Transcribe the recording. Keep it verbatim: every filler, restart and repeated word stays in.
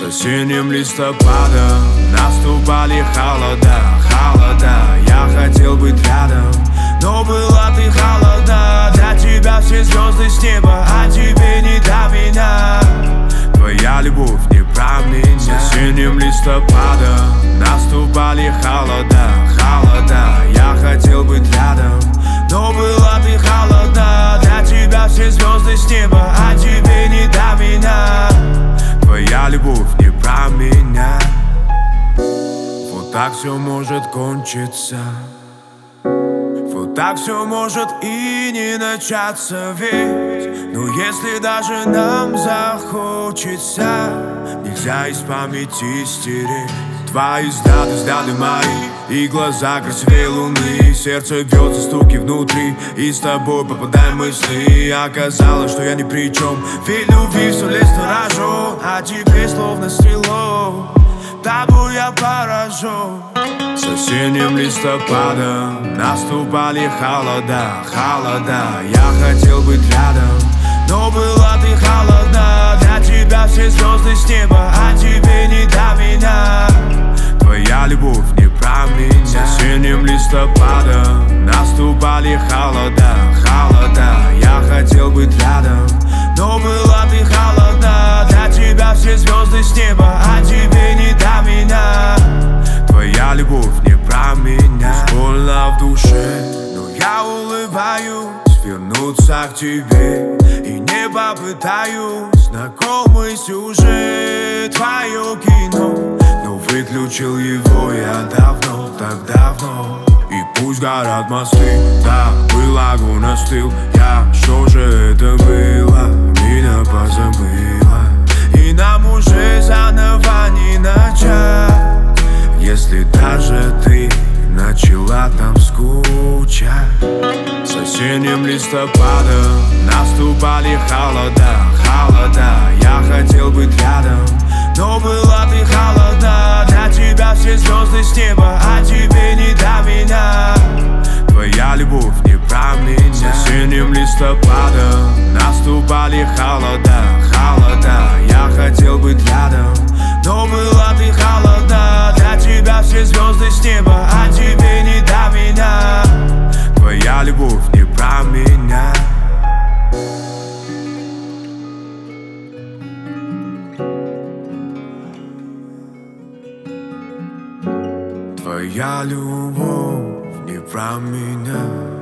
осенним листопадом наступали холода, холода. Я хотел быть рядом, но была ты холодна. Для тебя все звезды с неба, а тебе не до меня. Твоя любовь не про меня. С осенним листопадом наступали холода, холода. Я хотел быть рядом, но была ты холодна. Для тебя все звезды с неба, а тебе не до меня. Твоя любовь не про меня. Вот так все может кончиться, вот так все может и не начаться. Ведь, ну если даже нам захочется, нельзя из памяти стереть твои взгляды, взгляды мои и глаза красивее луны. Сердце бьется, стуки внутри, и с тобой попадаем в мысли. Оказалось, что я ни при чем, ведь любви все лезть ворожу, а теперь словно стрелой тобой я поражен. С осенним листопадом наступали холода, холода. Я хотел быть рядом, но была ты холодна. Для тебя все звезды с неба, а тебе не до меня. Твоя любовь не про меня. С осенним листопадом наступали холода, холода. Я хотел быть рядом, но была ты холодна. Для тебя все звезды с неба, а тебе не до меня. Твоя любовь не про меня. Больно в душе, но я улыбаюсь вернуться к тебе и не попытаюсь. Знакомый сюжет, твое кино, но выключил его я давно, так давно. И пусть горят мосты, да, был огонь, остыл. Я, что же это было, меня позабыла. И нам уже заново не начать, если даже ты начала там скучать. С осенним листопадом наступали холода, холода. Я хотел быть рядом, но была ты холодна. Для тебя все звезды с неба, а тебе не до меня. Твоя любовь не про меня. С осенним листопадом наступали холода, холода. Я хотел быть рядом, но была ты холодна. Для тебя все звезды с неба, а тебе не до меня. Твоя любовь не про меня. Твоя любовь не про меня.